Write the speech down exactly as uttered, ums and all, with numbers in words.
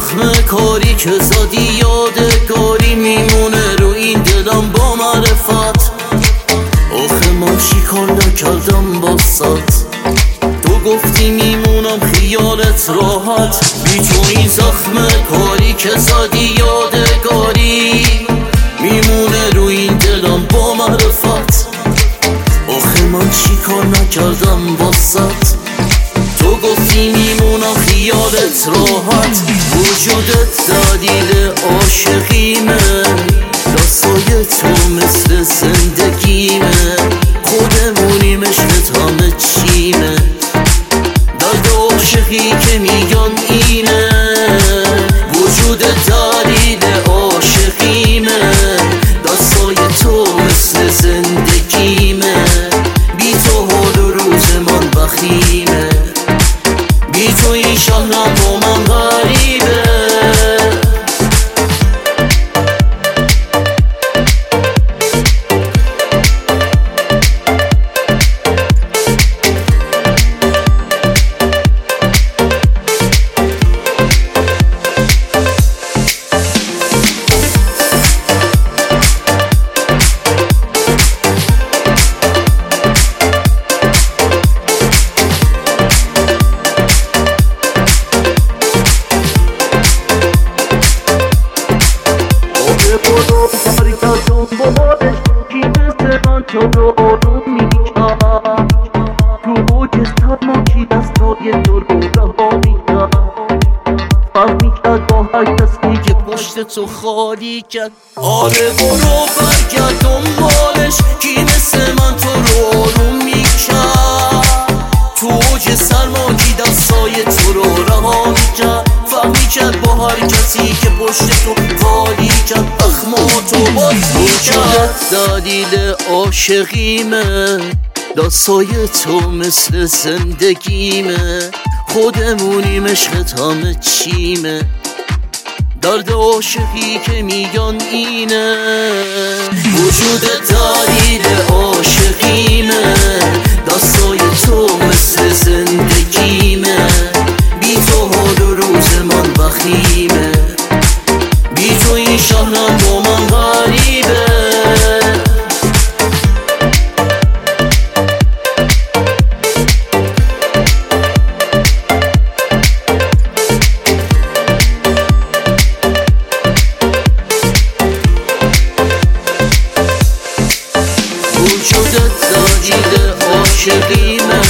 زخم کاری که زادی یادگاری میمونه رو این دلم با معرفت. آخه من چی کار نکردم باسات، تو گفتی میمونم خیالت راحت. بی تو این زخم کاری که زادی یادگاری میمونه رو این دلم با معرفت. آخه من چی کار نکردم باسات، تو گفتی میمونم خیالت راحت. وجودت دلیل عاشقیمه، دستای تو مثل زندگیمه. خودمونیم عشقت همه چیمه، درد عاشقی که میگن اینه. وجودت دلیل عاشقیمه، دستای تو مثل زندگیمه. بی تو حال و روز من بخیمه، بی تو این شهرم با من غریبه. تو رو آروم میکرد، تو اوج سرماکی دستای تو رو رها میکرد. فرق میکرد با هر کسی که پشت تو خالی کرد. آره برو برگرد دنبالش، کی مثل من تو رو آروم میکرد. تو اوج سرماکی دستای تو رو رها میکرد. فرق میکرد با هر کسی که پشت تو خالی کرد. اخماتو باز میکرد. دلیل عاشقیمه، دستای تو مثل زندگیمه. خودمونیم عشقت همه چیمه، درد عاشقی که میگن اینه. وجودت دلیل عاشقیمه، دستای تو مثل زندگیمه. بی تو حال و روز من بخیمه، بی تو این شهرم با من غریبه. وجودت دلیل عاشقیمه،